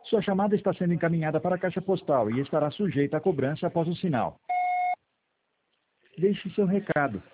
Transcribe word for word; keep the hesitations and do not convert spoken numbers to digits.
Sua chamada está sendo encaminhada para a caixa postal e estará sujeita a cobrança após o sinal. Deixe seu recado.